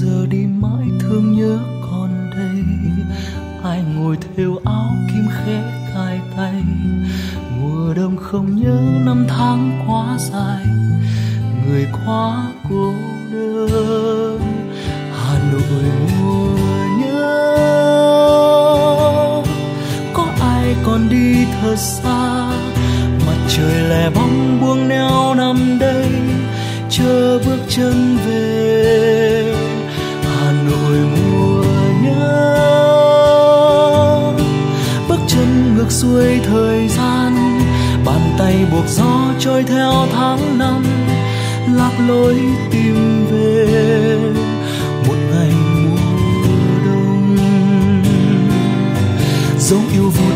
giờ đi mãi thương nhớ còn đây. Ai ngồi thêu áo kim khẽ cài tay, mùa đông không nhớ năm tháng quá dài, người quá cô đơn. Hà Nội mùa nhớ, có ai còn đi thật xa, mặt trời lẻ bóng buông neo nằm đây chờ bước chân về. Hà Nội mùa nhớ, bước chân ngược xuôi thời gian, bàn tay buộc gió trôi theo tháng năm, lạc lối tìm về một ngày mùa đông. Dấu yêu vụt